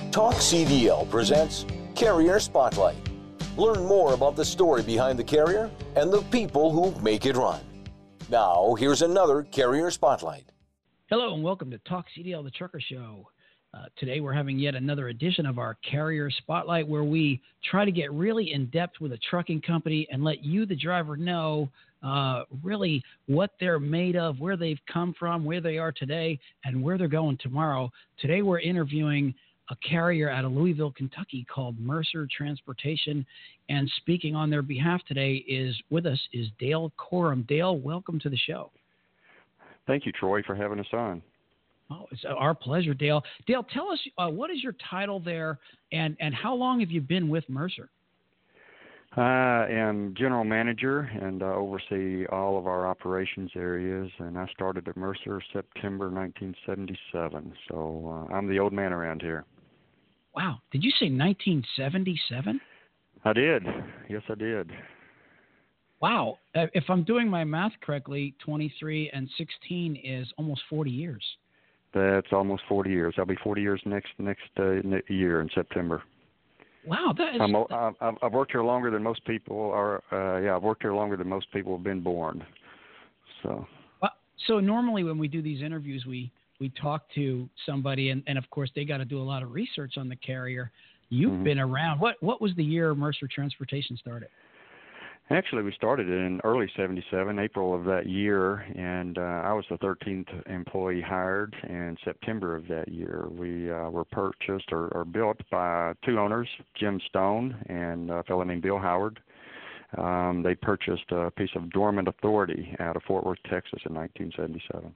Talk CDL presents Carrier Spotlight. Learn more about the story behind the carrier and the people who make it run. Now, here's another Carrier Spotlight. Hello and welcome to Talk CDL, the Trucker Show. Today we're having yet another edition of our Carrier Spotlight where we try to get really in depth with a trucking company and let you, the driver, know really what they're made of, where they've come from, where they are today, and where they're going tomorrow. Today we're interviewing a carrier out of Louisville, Kentucky called Mercer Transportation, and speaking on their behalf today with us is Dale Corum. Dale, welcome to the show. Thank you, Troy, for having us on. Oh, it's our pleasure, Dale. Dale, tell us, what is your title there, and how long have you been with Mercer? I am general manager and oversee all of our operations areas, and I started at Mercer September 1977, so I'm the old man around here. Wow. Did you say 1977? I did. Yes, I did. Wow. If I'm doing my math correctly, 23 and 16 is almost 40 years. That's almost 40 years. I'll be 40 years next year in September. Wow, that is. I've worked here longer than most people are. I've worked here longer than most people have been born. So normally when we do these interviews, we talk to somebody, and of course they got to do a lot of research on the carrier. You've been around. What was the year Mercer Transportation started? Actually, we started in early 77, April of that year, and I was the 13th employee hired. In September of that year, we were purchased or built by two owners, Jim Stone and a fellow named Bill Howard. They purchased a piece of dormant authority out of Fort Worth, Texas in 1977.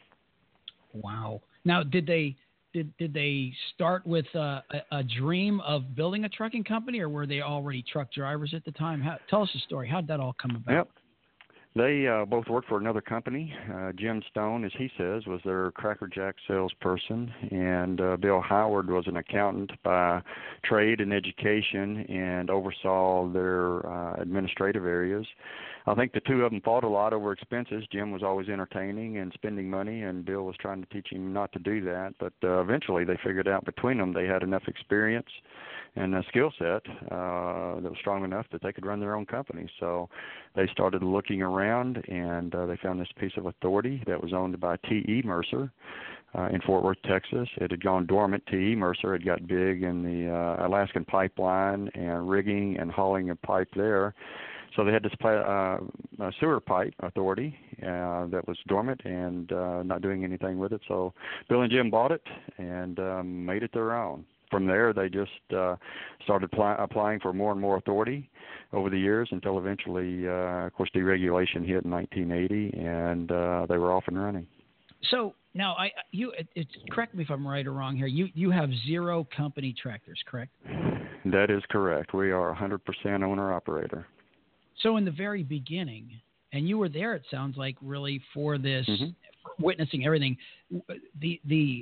Wow. Now, did they start with a dream of building a trucking company, or were they already truck drivers at the time? Tell us the story. How did that all come about? Yep. They both worked for another company. Jim Stone, as he says, was their Cracker Jack salesperson, and Bill Howard was an accountant by trade and education and oversaw their administrative areas. I think the two of them fought a lot over expenses. Jim was always entertaining and spending money, and Bill was trying to teach him not to do that. But eventually they figured out between them they had enough experience and a skill set that was strong enough that they could run their own company. So they started looking around, and they found this piece of authority that was owned by T.E. Mercer in Fort Worth, Texas. It had gone dormant. T.E. Mercer had got big in the Alaskan pipeline and rigging and hauling of pipe there. So they had this sewer pipe authority that was dormant and not doing anything with it. So Bill and Jim bought it and made it their own. From there, they just started applying for more and more authority over the years until eventually, of course, deregulation hit in 1980, and they were off and running. So now, correct me if I'm right or wrong here. You have zero company tractors, correct? That is correct. We are 100% owner-operator. So in the very beginning, and you were there, it sounds like, really for this, witnessing everything, the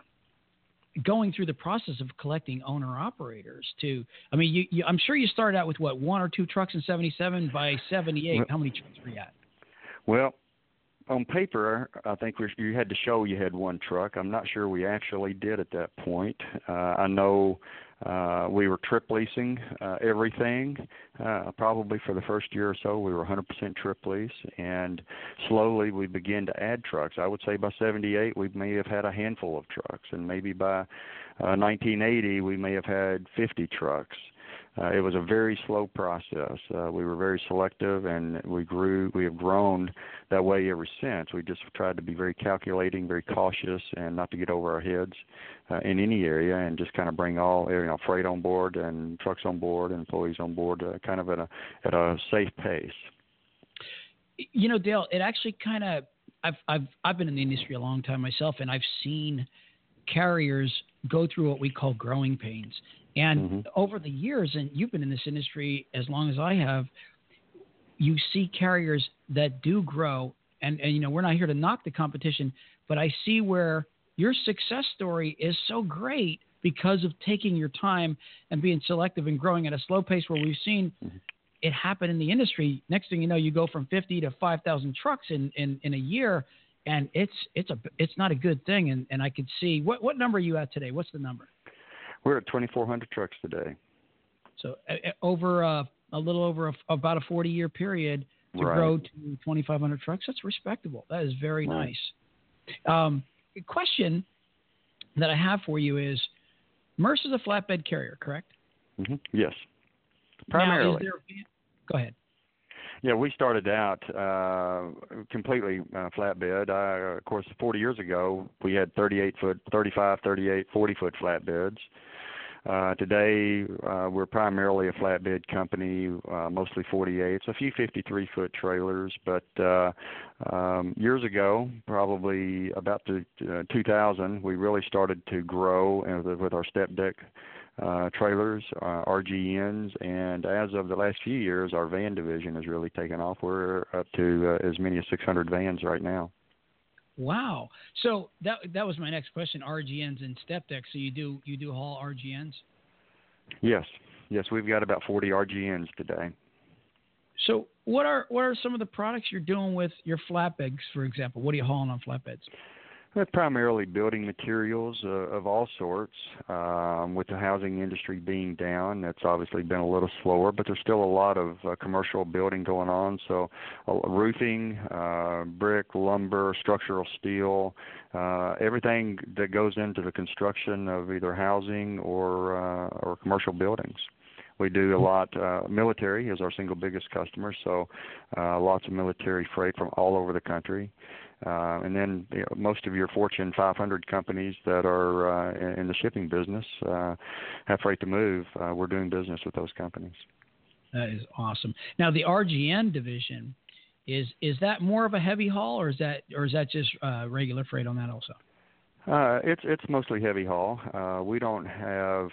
going through the process of collecting owner-operators to, I mean, I'm sure you started out with, what, one or two trucks in 77? By 78, how many trucks were you at? Well, on paper, I think you had to show you had one truck. I'm not sure we actually did at that point. I know we were trip leasing everything. Probably for the first year or so, we were 100% trip lease, and slowly we began to add trucks. I would say by 78, we may have had a handful of trucks, and maybe by 1980, we may have had 50 trucks. It was a very slow process. We were very selective, and we have grown that way ever since. We just tried to be very calculating, very cautious, and not to get over our heads in any area, and just kind of bring all freight on board and trucks on board and employees on board, kind of at a safe pace. You know, Dale, it actually kind of I've been in the industry a long time myself, and I've seen carriers go through what we call growing pains. And over the years, and you've been in this industry as long as I have, you see carriers that do grow, and we're not here to knock the competition, but I see where your success story is so great because of taking your time and being selective and growing at a slow pace, where we've seen it happen in the industry. Next thing you know, you go from 50 to 5,000 trucks in a year, and it's not a good thing. And I could see, what number are you at today? What's the number? We're at 2,400 trucks today. So over a little over about a 40-year period to grow to 2,500 trucks, that's respectable. That is very nice. A question that I have for you is, Mercer's a flatbed carrier, correct? Mm-hmm. Yes, primarily. Now, is there go ahead. Yeah, we started out completely flatbed. Of course, 40 years ago, we had 38-foot, 35, 38, 40-foot flatbeds. Today, we're primarily a flatbed company, mostly 48s, a few 53-foot trailers. But years ago, probably about 2000, we really started to grow with our step deck trailers, RGNs, and as of the last few years, our van division has really taken off. We're up to as many as 600 vans right now. Wow! So that was my next question: RGNs and step decks. So you do haul RGNs? Yes, we've got about 40 RGNs today. So what are some of the products you're doing with your flatbeds, for example? What are you hauling on flatbeds? Primarily building materials of all sorts. With the housing industry being down, that's obviously been a little slower, but there's still a lot of commercial building going on. So roofing, brick, lumber, structural steel, everything that goes into the construction of either housing or commercial buildings. We do a lot. Military is our single biggest customer, so lots of military freight from all over the country. And then most of your Fortune 500 companies that are in the shipping business have freight to move. We're doing business with those companies. That is awesome. Now, the RGN division, is that more of a heavy haul, or is that just regular freight on that also? It's mostly heavy haul. We don't have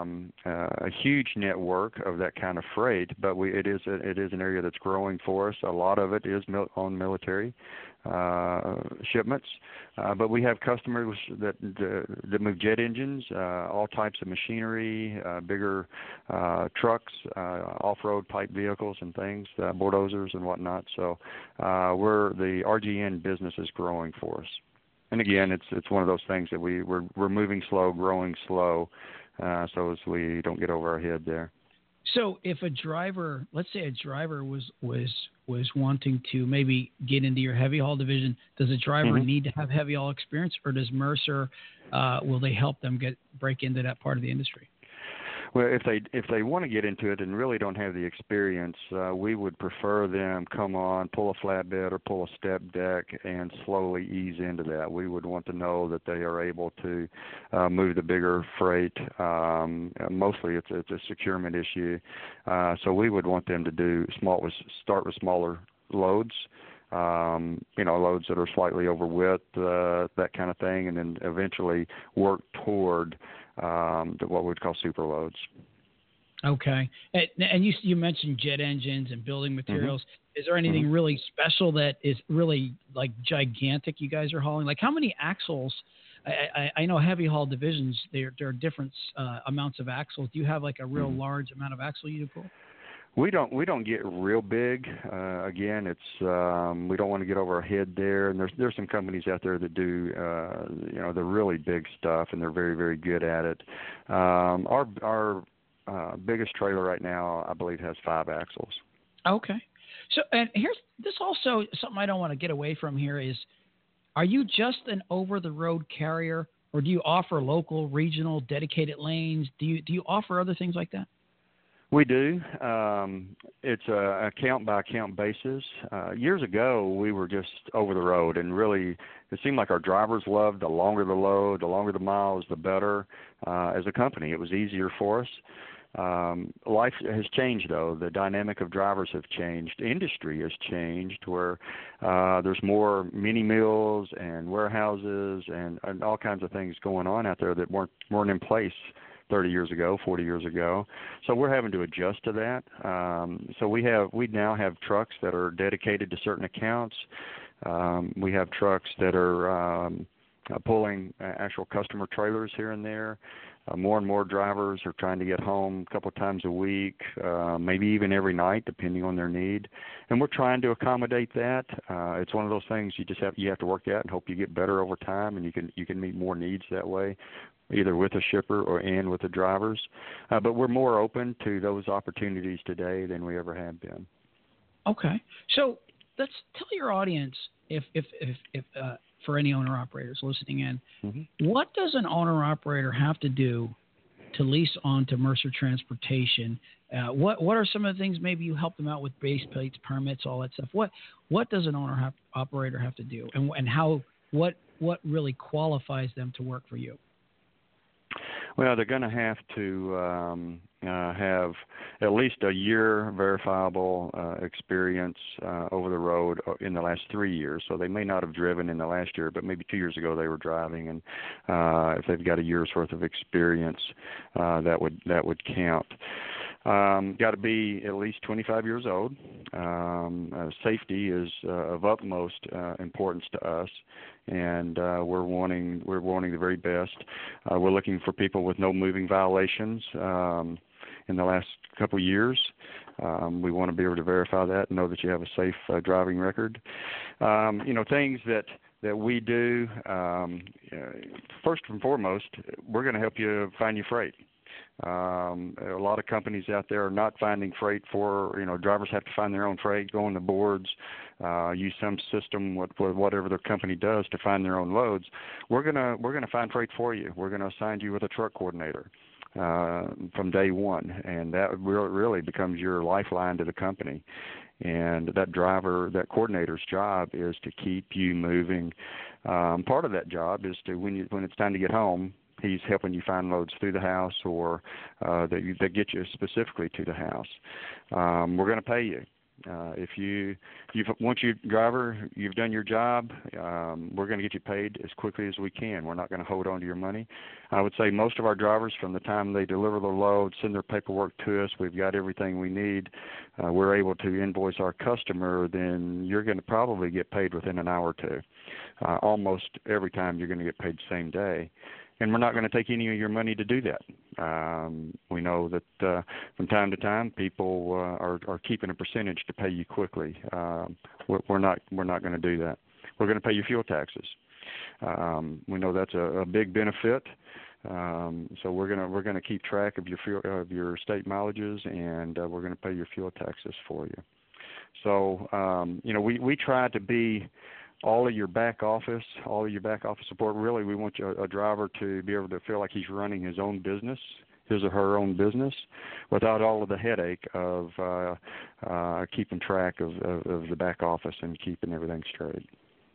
a huge network of that kind of freight, but it is an area that's growing for us. A lot of it is on military shipments, but we have customers that move jet engines, all types of machinery, bigger trucks, off-road pipe vehicles and things, bulldozers and whatnot. So the RGN business is growing for us. And again, it's one of those things that we're moving slow, growing slow, so as we don't get over our head there. So if a driver, let's say a driver was wanting to maybe get into your heavy haul division, does a driver need to have heavy haul experience, or does Mercer will they help them break into that part of the industry? Well, if they want to get into it and really don't have the experience, we would prefer them come on, pull a flatbed or pull a step deck, and slowly ease into that. We would want to know that they are able to move the bigger freight. Mostly, it's a securement issue, so we would want them to start with smaller loads. Loads that are slightly over width, that kind of thing, and then eventually work toward what we'd call super loads. Okay. And you mentioned jet engines and building materials. Is there anything really special that is really like gigantic you guys are hauling? Like how many axles? I know heavy haul divisions, there are different amounts of axles. Do you have like a real large amount of axle you pull? We don't get real big. Again, it's we don't want to get over our head there. And there's some companies out there that do the really big stuff, and they're very, very good at it. Our biggest trailer right now, I believe, has 5 axles. Okay. So, and here's this also something I don't want to get away from here is, are you just an over-the-road carrier, or do you offer local, regional, dedicated lanes? Do you offer other things like that? We do. It's a account-by-account basis. Years ago, we were just over the road, and really it seemed like our drivers loved the longer the load, the longer the miles, the better. As a company, it was easier for us. Life has changed, though. The dynamic of drivers have changed. The industry has changed where there's more mini mills and warehouses and all kinds of things going on out there that weren't in place 30 years ago, 40 years ago. So we're having to adjust to that. So we now have trucks that are dedicated to certain accounts. We have trucks that are pulling actual customer trailers here and there. More and more drivers are trying to get home a couple of times a week, maybe even every night, depending on their need. And we're trying to accommodate that. It's one of those things you have to work at and hope you get better over time, and you can meet more needs that way, either with a shipper and with the drivers. But we're more open to those opportunities today than we ever have been. Okay, so let's tell your audience, if for any owner-operators listening in, what does an owner-operator have to do to lease on to Mercer Transportation? What are some of the things maybe you help them out with, base plates, permits, all that stuff? What does an owner-operator have to do, and how what really qualifies them to work for you? Well, they're going to have to have at least a year verifiable experience over the road in the last 3 years. So they may not have driven in the last year, but maybe 2 years ago they were driving, and if they've got a year's worth of experience, that would count. Got to be at least 25 years old. Safety is of utmost importance to us, and we're wanting the very best. We're looking for people with no moving violations in the last couple of years. We want to be able to verify that and know that you have a safe driving record. Things that we do, first and foremost, we're going to help you find your freight. A lot of companies out there are not finding freight drivers have to find their own freight, go on the boards, use some system, whatever their company does to find their own loads. We're gonna find freight for you. We're gonna assign you with a truck coordinator from day one, and that really becomes your lifeline to the company. And that coordinator's job is to keep you moving. Part of that job is to when it's time to get home, he's helping you find loads through the house or that get you specifically to the house. We're going to pay you. Once you're a driver, you've done your job, we're going to get you paid as quickly as we can. We're not going to hold on to your money. I would say most of our drivers, from the time they deliver their load, send their paperwork to us, we've got everything we need, we're able to invoice our customer, then you're going to probably get paid within an hour or two. Almost every time you're going to get paid the same day. And we're not going to take any of your money to do that. We know that from time to time people are keeping a percentage to pay you quickly. We're not going to do that. We're going to pay you fuel taxes. We know that's a big benefit. So we're going to keep track of your state mileages, and we're going to pay your fuel taxes for you. So we try to be all of your back office support. Really, we want a driver to be able to feel like he's running his own business, his or her own business, without all of the headache of keeping track of the back office and keeping everything straight.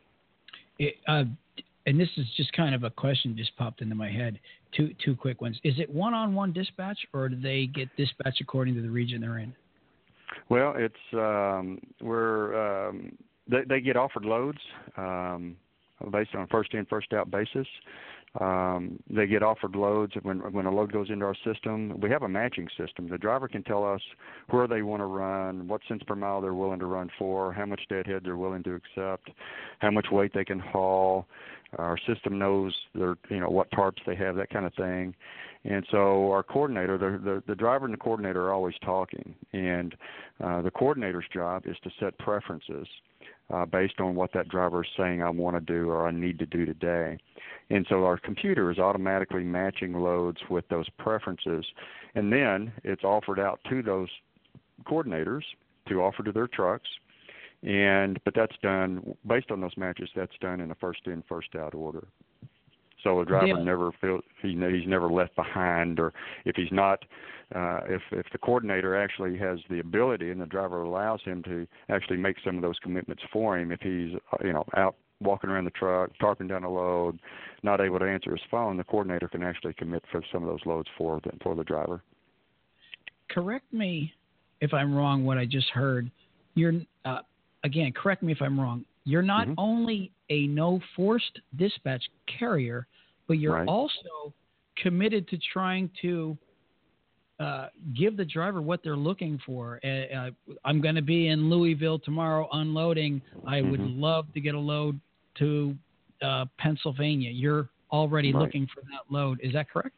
And this is just kind of a question just popped into my head. Two quick ones. Is it one-on-one dispatch, or do they get dispatched according to the region they're in? Well, it's They get offered loads based on a first-in, first-out basis. They get offered loads when a load goes into our system. We have a matching system. The driver can tell us where they want to run, what cents per mile they're willing to run for, how much deadhead they're willing to accept, how much weight they can haul. Our system knows what parts they have, that kind of thing. And so our coordinator, the driver and the coordinator are always talking. And the coordinator's job is to set preferences based on what that driver is saying I want to do or I need to do today. And so our computer is automatically matching loads with those preferences, and then it's offered out to those coordinators to offer to their trucks. But that's done based on those matches. That's done in a first-in, first-out order. So a driver never feels he's never left behind, or if he's not, if the coordinator actually has the ability and the driver allows him to actually make some of those commitments for him, if he's out walking around the truck, tarping down a load, not able to answer his phone, the coordinator can actually commit for some of those loads for the driver. Correct me if I'm wrong. What I just heard, again, correct me if I'm wrong. You're not only a no forced dispatch carrier, but you're also committed to trying to give the driver what they're looking for. I'm going to be in Louisville tomorrow unloading. I would love to get a load to Pennsylvania. You're already looking for that load. Is that correct?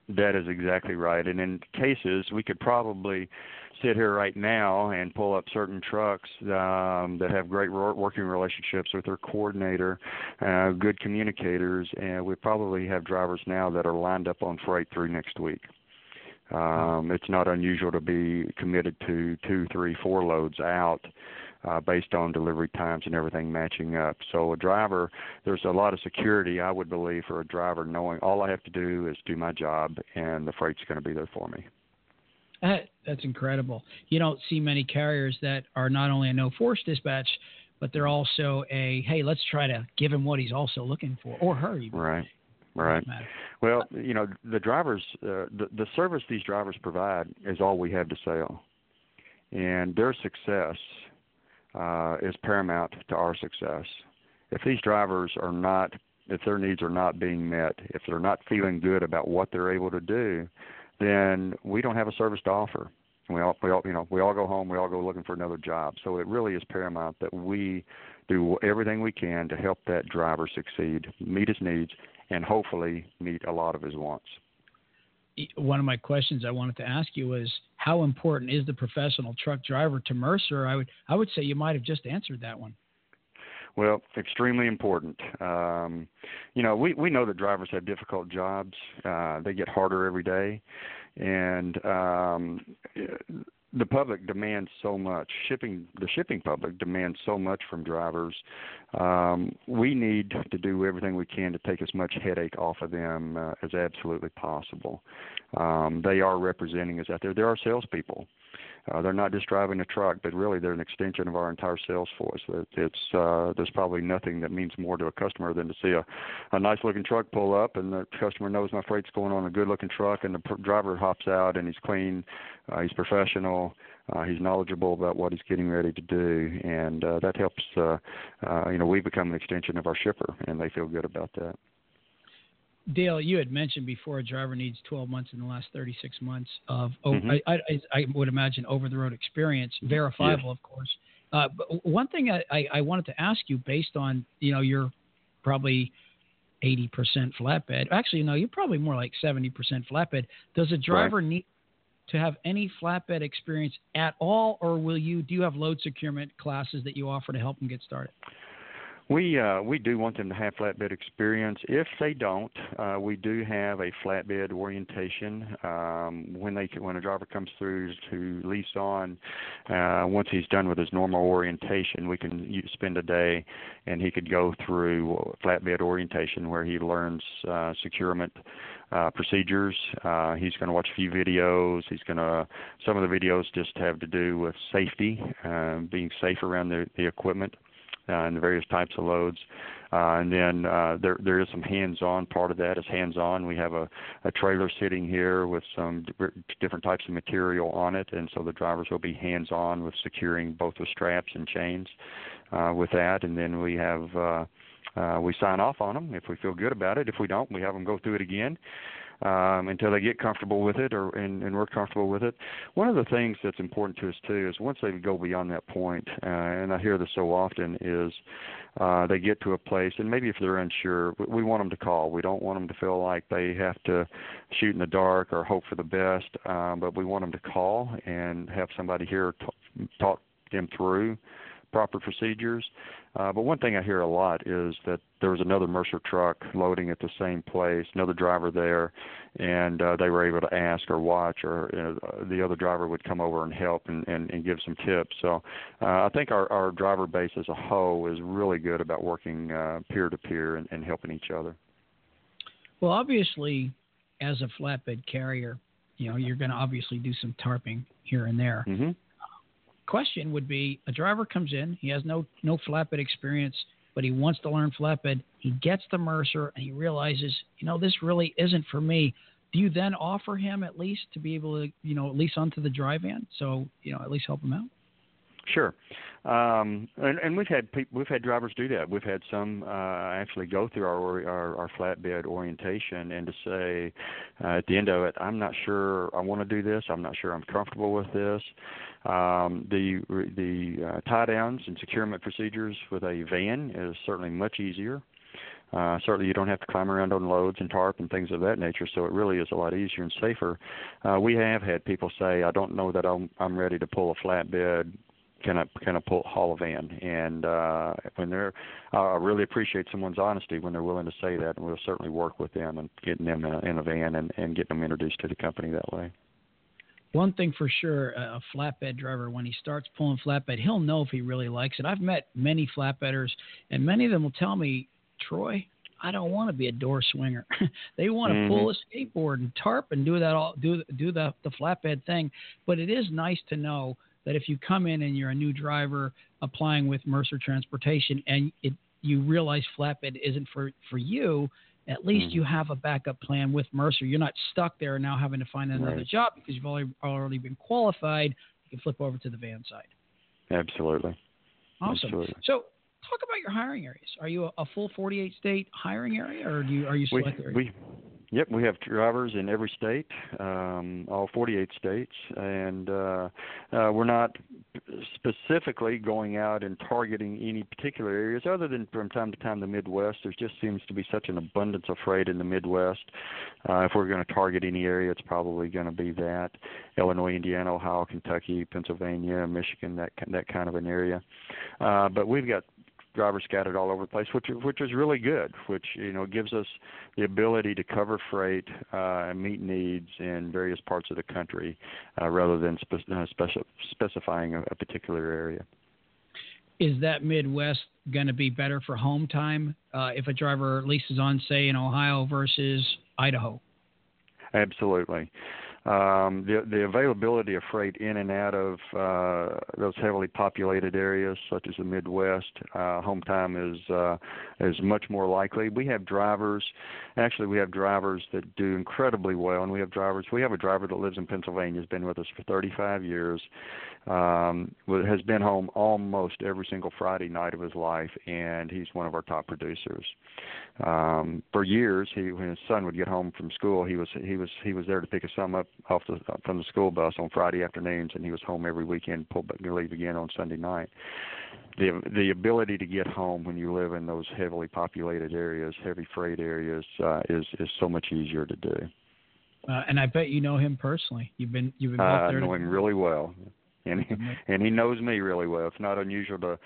That is exactly right. And in cases, we could probably sit here right now and pull up certain trucks that have great working relationships with their coordinator, good communicators, and we probably have drivers now that are lined up on freight through next week. It's not unusual to be committed to 2, 3, 4 loads out based on delivery times and everything matching up. So a driver, there's a lot of security, I would believe, for a driver knowing all I have to do is do my job and the freight's going to be there for me. That's incredible. You don't see many carriers that are not only a no-force dispatch, but they're also a, hey, let's try to give him what he's also looking for, or her even. Right. Right. Well, the drivers, the service these drivers provide is all we have to sell. And their success is paramount to our success. If these drivers are not, if their needs are not being met, if they're not feeling good about what they're able to do, then we don't have a service to offer. We all go home, we all go looking for another job. So it really is paramount that we do everything we can to help that driver succeed, meet his needs, and hopefully meet a lot of his wants. One of my questions I wanted to ask you was, how important is the professional truck driver to Mercer? I would say you might have just answered that one. Well, extremely important. We know that drivers have difficult jobs. They get harder every day. And the public demands so much. The shipping public demands so much from drivers. We need to do everything we can to take as much headache off of them as absolutely possible. They are representing us out there. They're our salespeople. They're not just driving a truck, but really they're an extension of our entire sales force. There's probably nothing that means more to a customer than to see a nice-looking truck pull up, and the customer knows my freight's going on a good-looking truck, and the driver hops out, and he's clean, he's professional, he's knowledgeable about what he's getting ready to do, and that helps. We become an extension of our shipper, and they feel good about that. Dale, you had mentioned before a driver needs 12 months in the last 36 months of, I would imagine, over-the-road experience, verifiable, yes, of course. But one thing I wanted to ask you, based on, you're probably 80% flatbed. Actually, no, you're probably more like 70% flatbed. Does a driver need to have any flatbed experience at all, or do you have load securement classes that you offer to help them get started? We do want them to have flatbed experience. If they don't, we do have a flatbed orientation. When a driver comes through to lease on, once he's done with his normal orientation, we can spend a day, and he could go through flatbed orientation where he learns securement procedures. He's going to watch a few videos. Some of the videos just have to do with safety, being safe around the equipment. And the various types of loads. And then there is some hands-on. Part of that is hands-on. We have a trailer sitting here with some different types of material on it, and so the drivers will be hands-on with securing both the straps and chains with that. And then we sign off on them if we feel good about it. If we don't, we have them go through it again. Until they get comfortable with it and we're comfortable with it. One of the things that's important to us, too, is once they go beyond that point, and I hear this so often, is they get to a place, and maybe if they're unsure, we want them to call. We don't want them to feel like they have to shoot in the dark or hope for the best, but we want them to call and have somebody here talk them through proper procedures. But one thing I hear a lot is that there was another Mercer truck loading at the same place, another driver there, and they were able to ask or watch, or the other driver would come over and help and give some tips. So I think our driver base as a whole is really good about working peer-to-peer and helping each other. Well, obviously, as a flatbed carrier, you're going to obviously do some tarping here and there. Mm-hmm. Question would be, a driver comes in, he has no flatbed experience, but he wants to learn flatbed. He gets the Mercer and he realizes, this really isn't for me. Do you then offer him at least to be able to, lease onto the dry van? So, at least help him out? Sure. And we've had drivers do that. We've had some actually go through our flatbed orientation and to say at the end of it, I'm not sure I want to do this. I'm not sure I'm comfortable with this. The tie downs and securement procedures with a van is certainly much easier. Certainly, you don't have to climb around on loads and tarp and things of that nature, so it really is a lot easier and safer. We have had people say, "I don't know that I'm ready to pull a flatbed. Can I haul a van?" And when I really appreciate someone's honesty when they're willing to say that, and we'll certainly work with them and getting them in a van and getting them introduced to the company that way. One thing for sure, a flatbed driver, when he starts pulling flatbed, he'll know if he really likes it. I've met many flatbedders, and many of them will tell me, "Troy, I don't want to be a door swinger." They want to pull a skateboard and tarp and do the flatbed thing. But it is nice to know that if you come in and you're a new driver applying with Mercer Transportation and you realize flatbed isn't for you, at least you have a backup plan with Mercer. You're not stuck there now having to find another job because you've already been qualified. You can flip over to the van side. Absolutely. Awesome. Absolutely. So talk about your hiring areas. Are you a full 48-state hiring area, or are you select areas? Yep, we have drivers in every state, all 48 states, and we're not specifically going out and targeting any particular areas other than from time to time the Midwest. There just seems to be such an abundance of freight in the Midwest. If we're going to target any area, it's probably going to be that Illinois, Indiana, Ohio, Kentucky, Pennsylvania, Michigan, that kind of an area. But we've got drivers scattered all over the place, which is really good, which gives us the ability to cover freight and meet needs in various parts of the country rather than specifying a particular area. Is that Midwest going to be better for home time if a driver leases on, say, in Ohio versus Idaho? Absolutely. The availability of freight in and out of those heavily populated areas, such as the Midwest, home time is much more likely. We have drivers that do incredibly well, and we have a driver that lives in Pennsylvania, has been with us for 35 years, has been home almost every single Friday night of his life, and he's one of our top producers. For years, when his son would get home from school, he was there to pick his son up from the school bus on Friday afternoons, and he was home every weekend, leave again on Sunday night. The ability to get home when you live in those heavily populated areas, heavy freight areas, is so much easier to do. And I bet you know him personally. You've been both there. I know him really well. And he knows me really well. It's not unusual to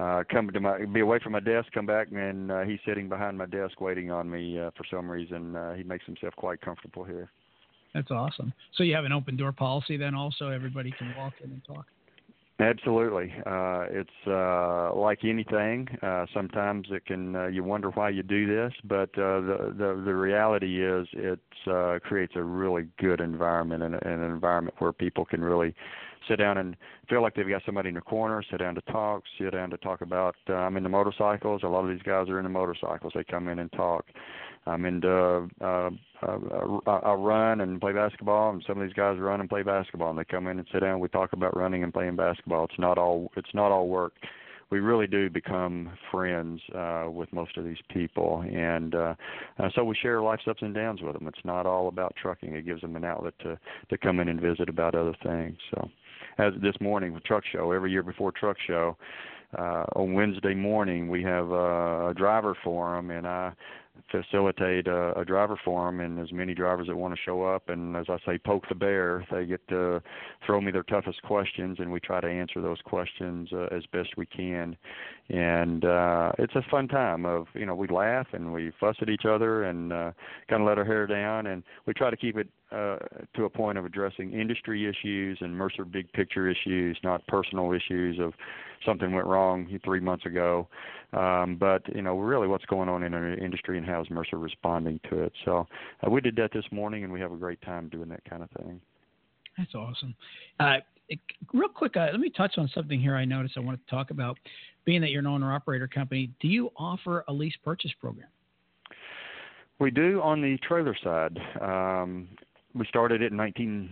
be away from my desk, come back, and he's sitting behind my desk waiting on me for some reason. He makes himself quite comfortable here. That's awesome. So you have an open door policy then also? Everybody can walk in and talk? Absolutely. It's like anything. Sometimes it can. You wonder why you do this, but the reality is it creates a really good environment and an environment where people can really sit down and feel like they've got somebody in the corner, sit down to talk about, I'm into motorcycles. A lot of these guys are into motorcycles. They come in and talk. I'm into, I run and play basketball, and some of these guys run and play basketball, and they come in and sit down. We talk about running and playing basketball. It's not all work. We really do become friends with most of these people, and so we share life's ups and downs with them. It's not all about trucking. It gives them an outlet to come in and visit about other things. So, as this morning with Truck Show, every year before Truck Show, on Wednesday morning we have a driver forum, and I facilitate a driver forum, and as many drivers that want to show up and, as I say, poke the bear, they get to throw me their toughest questions, and we try to answer those questions as best we can. And it's a fun time we laugh and we fuss at each other and kind of let our hair down, and we try to keep it to a point of addressing industry issues and Mercer big picture issues, not personal issues of something went wrong 3 months ago. But really what's going on in our industry and how is Mercer responding to it. So we did that this morning, and we have a great time doing that kind of thing. That's awesome. Real quick, let me touch on something here I noticed I wanted to talk about. Being that you're an owner-operator company, do you offer a lease purchase program? We do on the trailer side. We started it in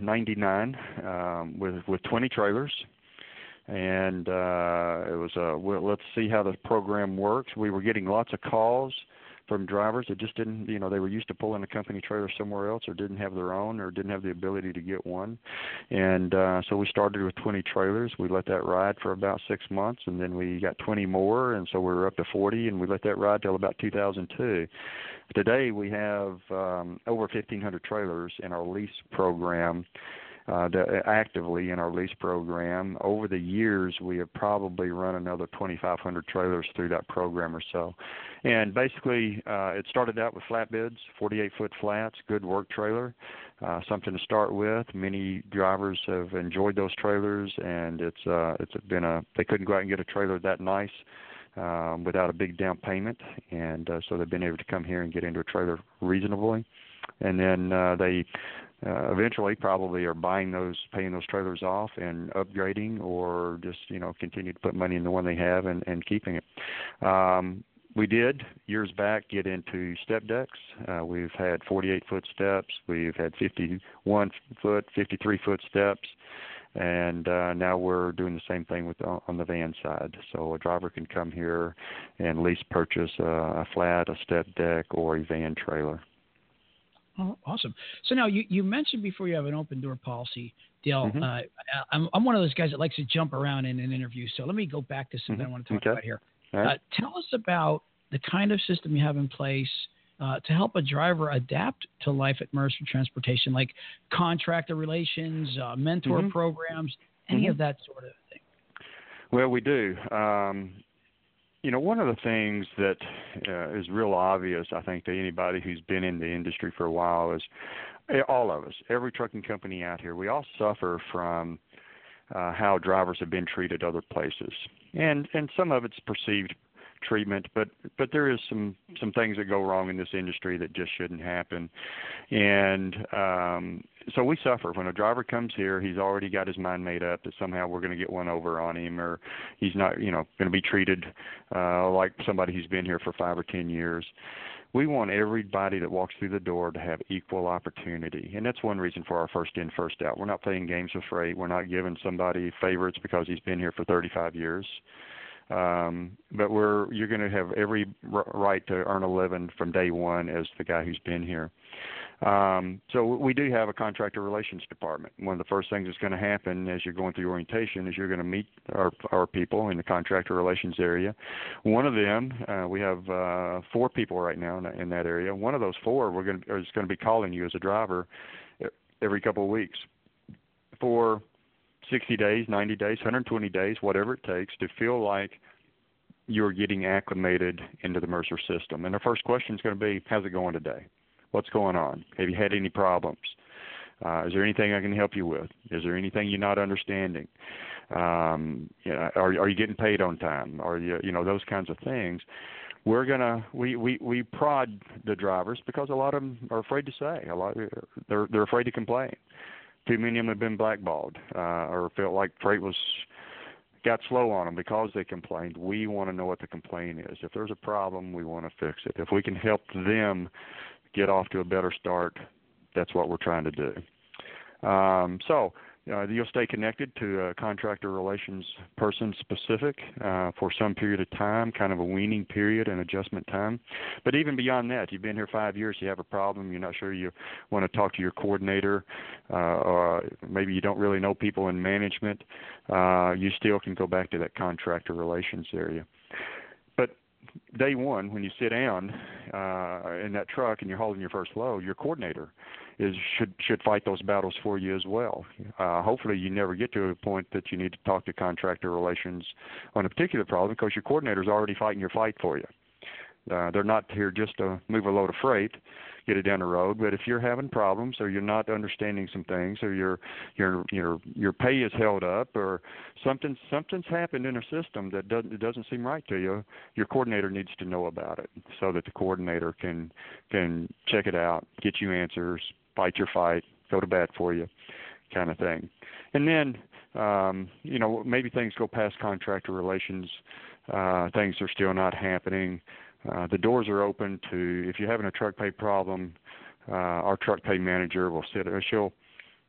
1999 with 20 trailers. And it was let's see how the program works. We were getting lots of calls from drivers that just didn't, they were used to pulling a company trailer somewhere else or didn't have their own or didn't have the ability to get one. And so we started with 20 trailers. We let that ride for about 6 months, and then we got 20 more, and so we were up to 40, and we let that ride till about 2002. Today we have over 1,500 trailers in our lease program, actively in our lease program. Over the years, we have probably run another 2,500 trailers through that program or so. And basically, it started out with flatbeds, 48-foot flats, good work trailer, something to start with. Many drivers have enjoyed those trailers, and they couldn't go out and get a trailer that nice without a big down payment, and so they've been able to come here and get into a trailer reasonably. And then they eventually probably are paying those trailers off and upgrading, or just continue to put money in the one they have and keeping it. We did years back get into step decks. We've had 48-foot steps. We've had 51-foot, 53-foot steps. And now we're doing the same thing on the van side. So a driver can come here and lease purchase a flat, a step deck, or a van trailer. Oh, awesome. So now you mentioned before you have an open door policy, Dale. Mm-hmm. I'm one of those guys that likes to jump around in an interview. So let me go back to something I want to talk about here. Right. Tell us about the kind of system you have in place to help a driver adapt to life at Mercer Transportation, like contractor relations, mentor programs, any of that sort of thing. Well, we do. One of the things that is real obvious, I think, to anybody who's been in the industry for a while is all of us, every trucking company out here, we all suffer from how drivers have been treated other places. And some of it's perceived treatment, but there is some things that go wrong in this industry that just shouldn't happen. And so we suffer. When a driver comes here, he's already got his mind made up that somehow we're going to get one over on him, or he's not, going to be treated like somebody who's been here for 5 or 10 years. We want everybody that walks through the door to have equal opportunity, and that's one reason for our first in, first out. We're not playing games with freight. We're not giving somebody favorites because he's been here for 35 years. But you're going to have every right to earn a living from day one as the guy who's been here. So we do have a contractor relations department. One of the first things that's going to happen as you're going through orientation is you're going to meet our people in the contractor relations area. One of them, we have 4 people right now in that area. One of those 4 is going to be calling you as a driver every couple of weeks for 60 days, 90 days, 120 days, whatever it takes to feel like you're getting acclimated into the Mercer system. And the first question is going to be, how's it going today? What's going on? Have you had any problems? Is there anything I can help you with? Is there anything you're not understanding? Are you getting paid on time? Are you, those kinds of things. We prod the drivers because a lot of them are afraid to say. They're afraid to complain. Too many of them have been blackballed or felt like freight got slow on them because they complained. We want to know what the complaint is. If there's a problem, we want to fix it. If we can help them get off to a better start, that's what we're trying to do. So you'll stay connected to a contractor relations person specific for some period of time, kind of a weaning period and adjustment time. But even beyond that, you've been here 5 years, you have a problem, you're not sure you want to talk to your coordinator, or maybe you don't really know people in management, you still can go back to that contractor relations area. But day one, when you sit down in that truck and you're hauling your first load, your coordinator should fight those battles for you as well. Hopefully you never get to a point that you need to talk to contractor relations on a particular problem because your coordinator's already fighting your fight for you. They're not here just to move a load of freight, get it down the road. But if you're having problems, or you're not understanding some things, or your pay is held up, or something's happened in a system that doesn't seem right to you, your coordinator needs to know about it so that the coordinator can check it out, get you answers, fight your fight, go to bat for you, kind of thing. And then maybe things go past contractor relations, things are still not happening. The doors are open to, if you're having a truck pay problem, our truck pay manager will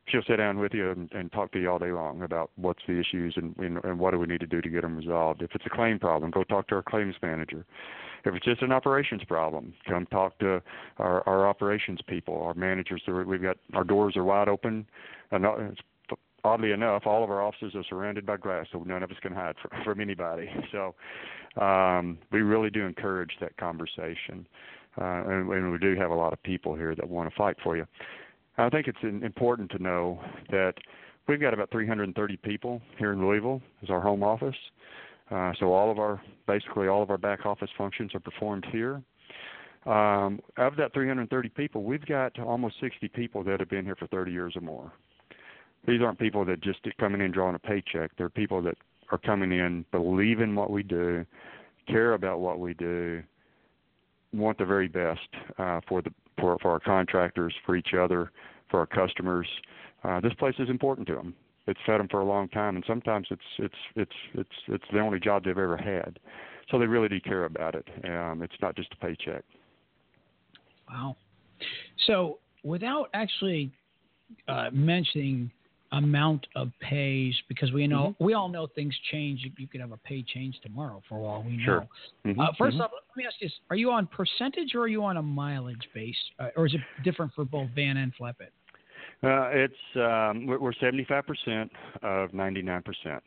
she'll sit down with you and talk to you all day long about what's the issues and what do we need to do to get them resolved. If it's a claim problem, go talk to our claims manager. If it's just an operations problem, come talk to our operations people, our managers. We've got our doors are wide open, and oddly enough, all of our offices are surrounded by glass, so none of us can hide from anybody. So we really do encourage that conversation, and we do have a lot of people here that want to fight for you. I think it's important to know that we've got about 330 people here in Louisville as our home office. So basically all of our back office functions are performed here. Of that 330 people, we've got almost 60 people that have been here for 30 years or more. These aren't people that just coming in drawing a paycheck. They're people that are coming in, believe in what we do, care about what we do, want the very best for our contractors, for each other, for our customers. This place is important to them. It's fed them for a long time, and sometimes it's the only job they've ever had. So they really do care about it. It's not just a paycheck. Wow. So without actually mentioning amount of pays, because we know we all know things change. You could have a pay change tomorrow for all we know. Sure. First off, let me ask you this: are you on percentage or are you on a mileage base, or is it different for both van and flatbed? We're 75% of 99%,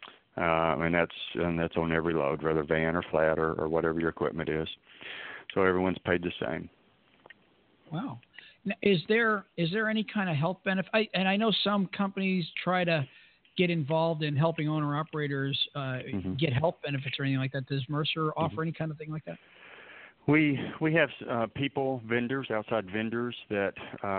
and that's on every load, whether van or flat or whatever your equipment is. So everyone's paid the same. Wow. Now, is there any kind of health benefit? And I know some companies try to get involved in helping owner-operators get health benefits or anything like that. Does Mercer offer any kind of thing like that? We have vendors, outside vendors that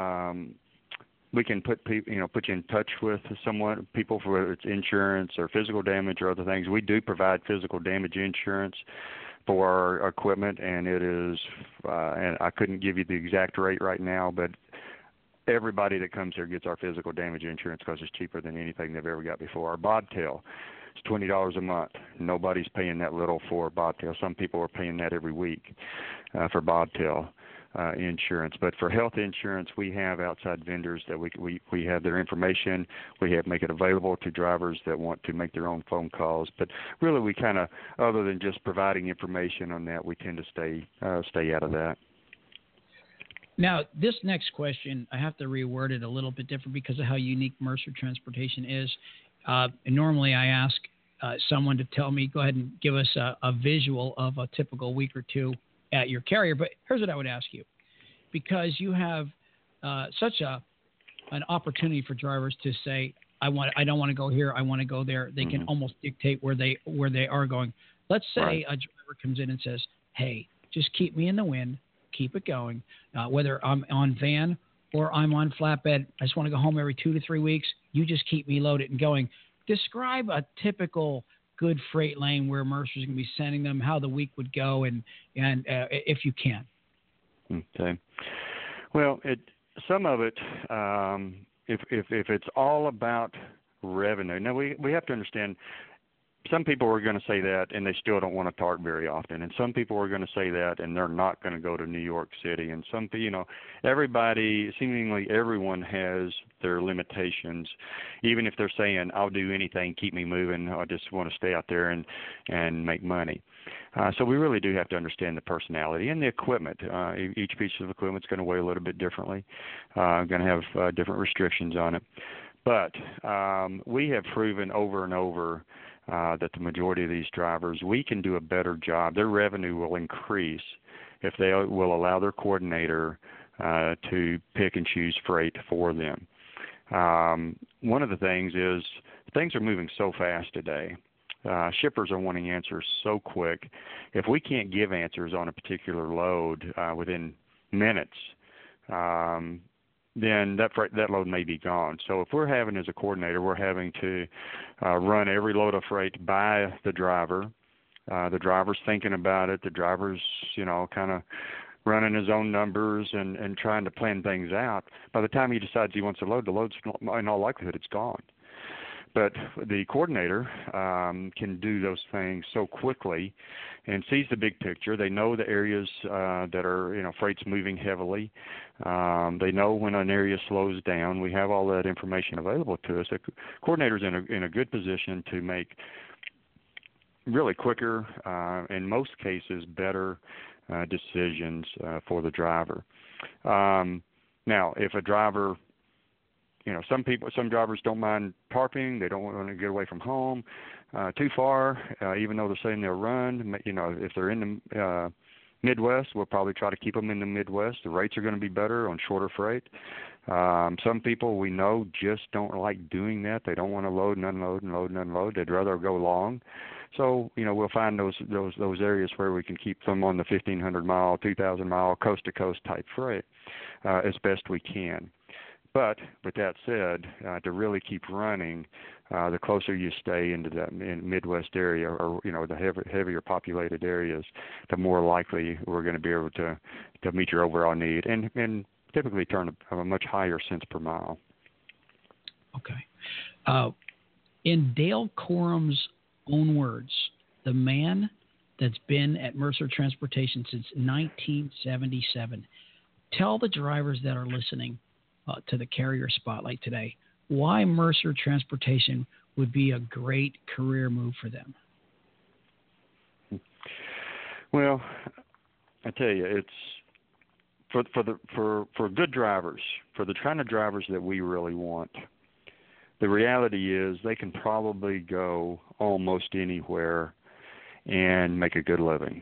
we can put you in touch with someone, people for whether it's insurance or physical damage or other things. We do provide physical damage insurance for our equipment, and it is, and I couldn't give you the exact rate right now, but everybody that comes here gets our physical damage insurance because it's cheaper than anything they've ever got before. Our bobtail is $20 a month. Nobody's paying that little for bobtail. Some people are paying that every week for bobtail insurance. But for health insurance, we have outside vendors that we have their information. We make it available to drivers that want to make their own phone calls. But really, we kind of, other than just providing information on that, we tend to stay out of that. Now, this next question, I have to reword it a little bit different because of how unique Mercer Transportation is. And normally I ask someone to tell me, go ahead and give us a visual of a typical week or two at your carrier. But here's what I would ask you. Because you have such an opportunity for drivers to say, I don't want to go here, I want to go there. They can almost dictate where they are going. Let's say a driver comes in and says, hey, just keep me in the wind. Keep it going. Whether I'm on van or I'm on flatbed, I just want to go home every 2 to 3 weeks. You just keep me loaded and going. Describe a typical good freight lane where Mercer's going to be sending them, how the week would go, and if you can. Okay. Well, some of it, if it's all about revenue. Now we have to understand. Some people are going to say that, and they still don't want to talk very often. And some people are going to say that, and they're not going to go to New York City. And seemingly everyone has their limitations. Even if they're saying, I'll do anything, keep me moving, I just want to stay out there and make money. So we really do have to understand the personality and the equipment. Each piece of equipment is going to weigh a little bit differently. Going to have different restrictions on it. But we have proven over and over that the majority of these drivers, we can do a better job. Their revenue will increase if they will allow their coordinator to pick and choose freight for them. One of the things is things are moving so fast today. Shippers are wanting answers so quick. If we can't give answers on a particular load within minutes, then that load may be gone. So if we're having, as a coordinator, we're having to run every load of freight by the driver. The driver's thinking about it. The driver's, kind of running his own numbers and trying to plan things out. By the time he decides he wants to load, the load's in all likelihood it's gone. But the coordinator can do those things so quickly and sees the big picture. They know the areas that are, freight's moving heavily. They know when an area slows down. We have all that information available to us. The coordinator's in a good position to make really quicker, in most cases, better decisions for the driver. Now, if a driver, some drivers don't mind tarping. They don't want to get away from home too far, even though they're saying they'll run. If they're in the Midwest, we'll probably try to keep them in the Midwest. The rates are going to be better on shorter freight. Some people we know just don't like doing that. They don't want to load and unload and load and unload. They'd rather go long. So, we'll find those areas where we can keep them on the 1,500-mile, 2,000-mile, coast-to-coast type freight as best we can. But with that said, to really keep running, the closer you stay into that Midwest area or, the heavier populated areas, the more likely we're going to be able to meet your overall need and typically turn a much higher cents per mile. Okay. In Dale Corum's own words, the man that's been at Mercer Transportation since 1977, tell the drivers that are listening to the Carrier Spotlight today why Mercer Transportation would be a great career move for them. Well, I tell you, it's for good drivers, for the kind of drivers that we really want. The reality is they can probably go almost anywhere and make a good living.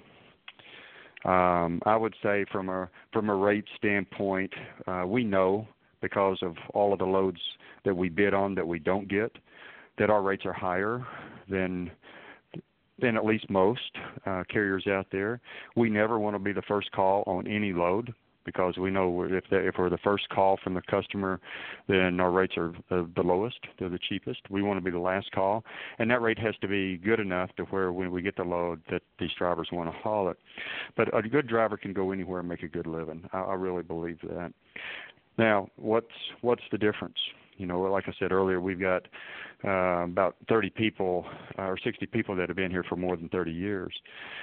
I would say from a rate standpoint, we know because of all of the loads that we bid on that we don't get, that our rates are higher than at least most carriers out there. We never want to be the first call on any load because we know if we're the first call from the customer, then our rates are the lowest, they're the cheapest. We want to be the last call, and that rate has to be good enough to where when we get the load that these drivers want to haul it. But a good driver can go anywhere and make a good living. I really believe that. Now, what's the difference? Like I said earlier, we've got about 30 people or 60 people that have been here for more than 30 years.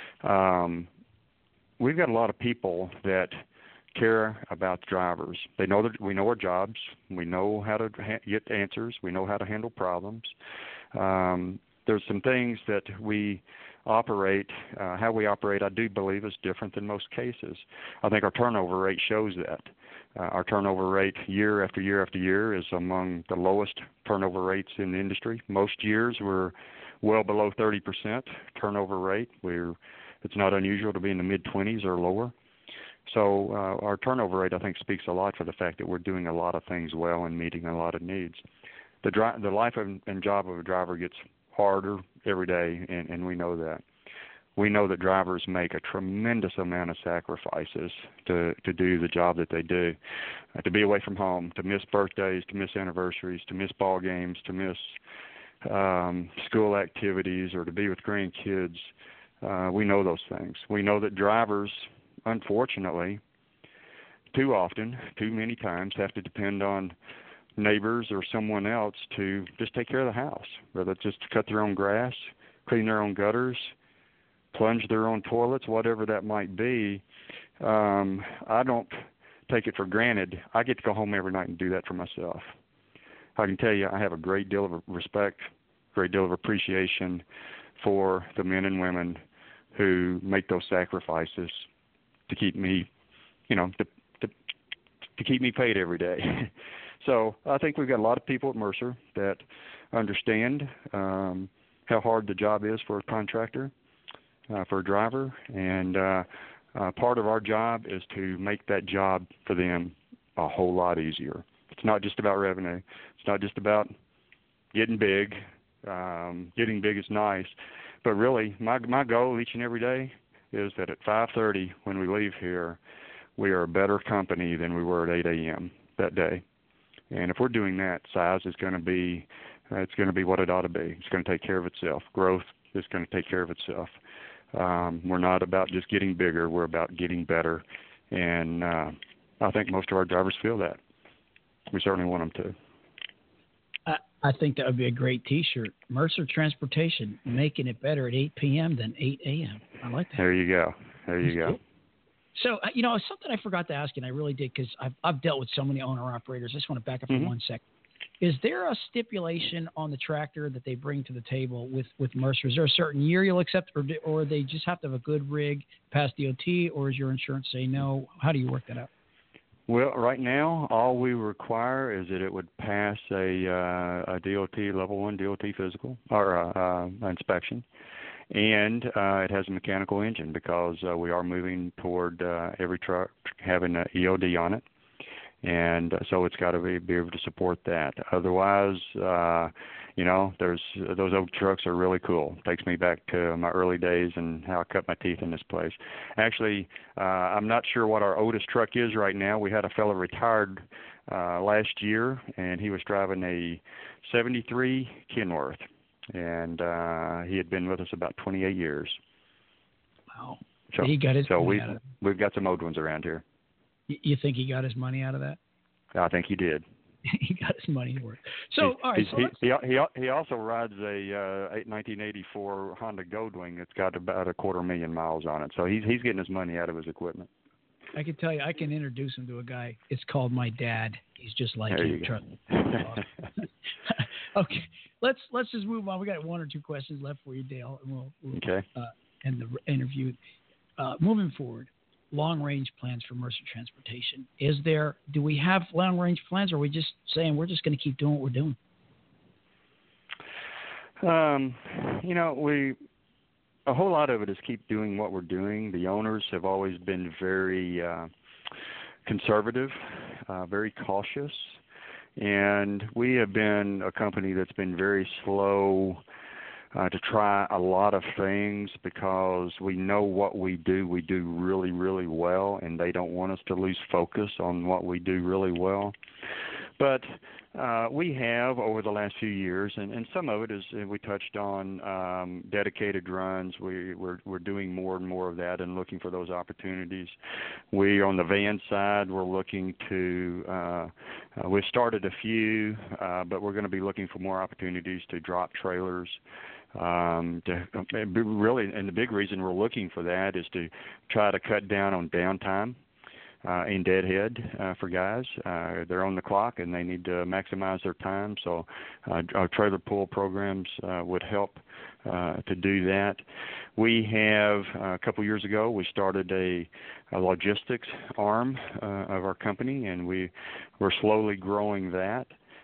We've got a lot of people that care about drivers. They know that we know our jobs. We know how to get answers. We know how to handle problems. There's some things that we operate, how we operate, I do believe is different than most cases. I think our turnover rate shows that. Our turnover rate year after year after year is among the lowest turnover rates in the industry. Most years we're well below 30% turnover rate. It's not unusual to be in the mid-20s or lower. So our turnover rate, I think, speaks a lot for the fact that we're doing a lot of things well and meeting a lot of needs. The life and job of a driver gets harder every day, and we know that. We know that drivers make a tremendous amount of sacrifices to do the job that they do, to be away from home, to miss birthdays, to miss anniversaries, to miss ball games, to miss school activities, or to be with grandkids. We know those things. We know that drivers, unfortunately, too often, too many times, have to depend on neighbors or someone else to just take care of the house, whether it's just to cut their own grass, clean their own gutters, plunge their own toilets, whatever that might be. I don't take it for granted. I get to go home every night and do that for myself. I can tell you I have a great deal of respect, great deal of appreciation for the men and women who make those sacrifices to keep me, to keep me paid every day. So I think we've got a lot of people at Mercer that understand how hard the job is for a contractor, for a driver, and part of our job is to make that job for them a whole lot easier. It's not just about revenue. It's not just about getting big. Getting big is nice, but really my goal each and every day is that at 5:30 when we leave here, we are a better company than we were at 8 a.m. that day. And if we're doing that, size is going to be what it ought to be. It's going to take care of itself. Growth is going to take care of itself. We're not about just getting bigger. We're about getting better. And I think most of our drivers feel that. We certainly want them to. I think that would be a great T-shirt. Mercer Transportation, making it better at 8 p.m. than 8 a.m. I like that. There you go. There you go. So, something I forgot to ask you, and I really did, because I've dealt with so many owner-operators. I just want to back up for 1 second. Is there a stipulation on the tractor that they bring to the table with Mercer? Is there a certain year you'll accept, or they just have to have a good rig, pass DOT, or is your insurance say no? How do you work that out? Well, right now, all we require is that it would pass a DOT level 1 DOT physical or inspection, and it has a mechanical engine because we are moving toward every truck having an EOD on it, and so it's got to be able to support that. Otherwise, there's those old trucks are really cool. Takes me back to my early days and how I cut my teeth in this place. Actually, I'm not sure what our oldest truck is right now. We had a fellow retired last year, and he was driving a 73 Kenworth, and he had been with us about 28 years. Wow. So he got his money out of it. We've got some old ones around here. You think he got his money out of that? I think he did. He got his money's worth. So, all right. He also rides a 1984 Honda Goldwing that's got about 250,000 miles on it. So he's getting his money out of his equipment. I can tell you, I can introduce him to a guy. It's called my dad. He's just like there you. Okay, let's just move on. We got 1 or 2 questions left for you, Dale, and we'll okay. End the interview. Moving forward. Long-range plans for Mercer Transportation. Do we have long-range plans, or are we just saying we're just going to keep doing what we're doing? A whole lot of it is keep doing what we're doing. The owners have always been very conservative, very cautious, and we have been a company that's been very slow to try a lot of things because we know what we do really, really well, and they don't want us to lose focus on what we do really well. But we have, over the last few years, and some of it is, we touched on dedicated runs. We're doing more and more of that and looking for those opportunities. We, on the van side, we're looking to, we've started a few, but we're going to be looking for more opportunities to drop trailers. Really, and the big reason we're looking for that is to try to cut down on downtime in deadhead for guys. They're on the clock and they need to maximize their time. So our trailer pool programs would help to do that. We have, a couple years ago, we started a logistics arm of our company, and we're slowly growing that.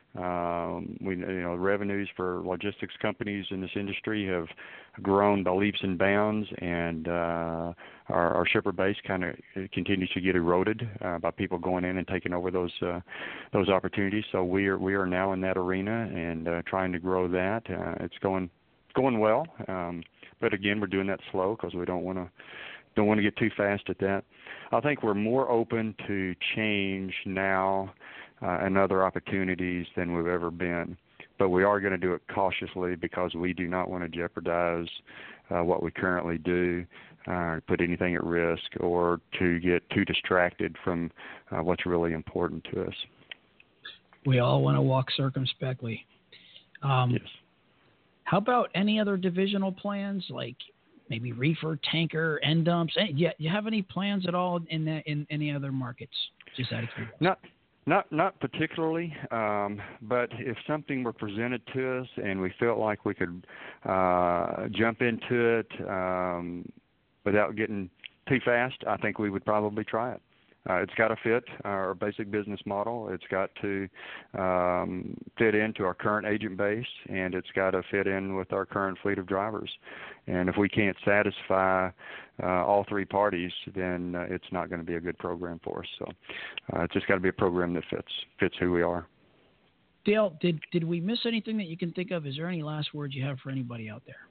Revenues for logistics companies in this industry have grown by leaps and bounds, and our shipper base kind of continues to get eroded by people going in and taking over those opportunities. So we are now in that arena and trying to grow that. It's going well, but again, we're doing that slow because we don't want to get too fast at that. I think we're more open to change now and other opportunities than we've ever been. But we are going to do it cautiously because we do not want to jeopardize what we currently do, put anything at risk, or to get too distracted from what's really important to us. We all want to walk circumspectly. Yes. How about any other divisional plans, like maybe reefer, tanker, end dumps? Do you have any plans at all in any other markets? Just out of curiosity. Not particularly, but if something were presented to us and we felt like we could jump into it without getting too fast, I think we would probably try it. It's got to fit our basic business model. It's got to fit into our current agent base, and it's got to fit in with our current fleet of drivers. And if we can't satisfy all three parties, then it's not going to be a good program for us. So it's just got to be a program that fits who we are. Dale, did we miss anything that you can think of? Is there any last words you have for anybody out there?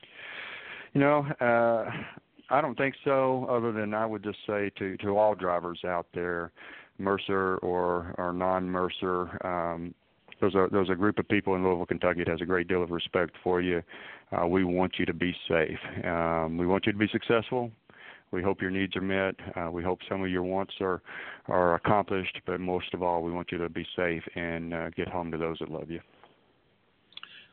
I don't think so, other than I would just say to all drivers out there, Mercer or non-Mercer, there's a group of people in Louisville, Kentucky that has a great deal of respect for you. We want you to be safe. We want you to be successful. We hope your needs are met. We hope some of your wants are accomplished, but most of all, we want you to be safe and get home to those that love you.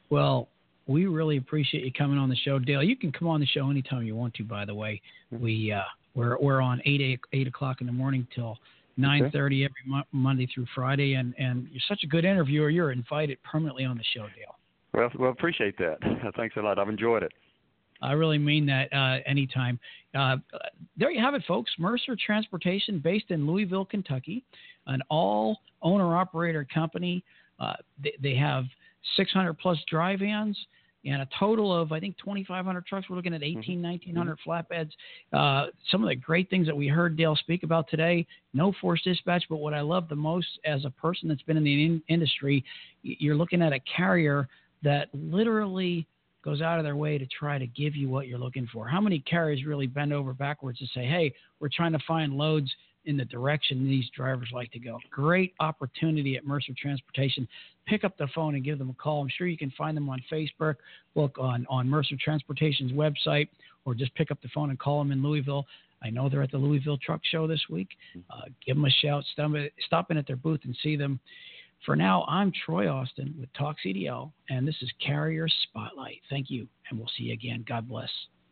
Well, we really appreciate you coming on the show, Dale. You can come on the show anytime you want to, by the way. We're on 8 o'clock in the morning till 9:30 every Monday through Friday, and you're such a good interviewer. You're invited permanently on the show, Dale. Well, appreciate that. Thanks a lot. I've enjoyed it. I really mean that anytime. There you have it, folks. Mercer Transportation, based in Louisville, Kentucky, an all owner-operator company. They have 600-plus dry vans and a total of, I think, 2,500 trucks. We're looking at 1,900 flatbeds. Some of the great things that we heard Dale speak about today, no forced dispatch, but what I love the most as a person that's been in the industry, you're looking at a carrier that literally goes out of their way to try to give you what you're looking for. How many carriers really bend over backwards to say, hey, we're trying to find loads in the direction these drivers like to go? Great opportunity at Mercer Transportation. Pick up the phone and give them a call. I'm sure you can find them on Facebook, look on Mercer Transportation's website, or just pick up the phone and call them in Louisville. I know they're at the Louisville Truck Show this week. Give them a shout. Stop in at their booth and see them. For now, I'm Troy Austin with Talk CDL, and this is Carrier Spotlight. Thank you, and we'll see you again. God bless.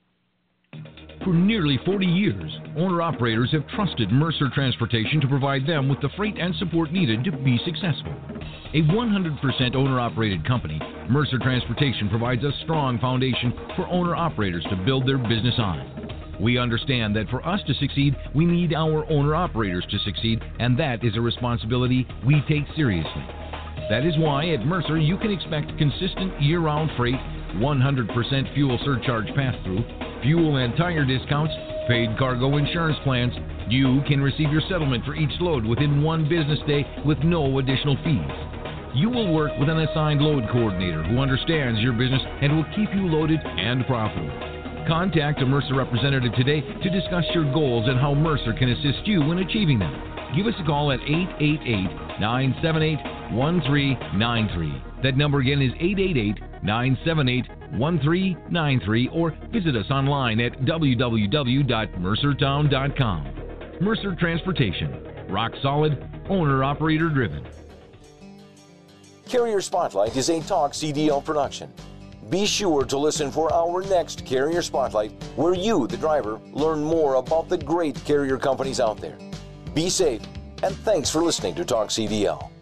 For nearly 40 years, owner-operators have trusted Mercer Transportation to provide them with the freight and support needed to be successful. A 100% owner-operated company, Mercer Transportation provides a strong foundation for owner-operators to build their business on. We understand that for us to succeed, we need our owner-operators to succeed, and that is a responsibility we take seriously. That is why at Mercer you can expect consistent year-round freight, 100% fuel surcharge pass-through, fuel and tire discounts, paid cargo insurance plans. You can receive your settlement for each load within one business day with no additional fees. You will work with an assigned load coordinator who understands your business and will keep you loaded and profitable. Contact a Mercer representative today to discuss your goals and how Mercer can assist you in achieving them. Give us a call at 888-978-1393. That number again is 888-978-1393, or visit us online at www.mercertown.com. Mercer Transportation. Rock solid, owner-operator driven. Carrier Spotlight is a Talk CDL production. Be sure to listen for our next Carrier Spotlight, where you, the driver, learn more about the great carrier companies out there. Be safe, and thanks for listening to Talk CDL.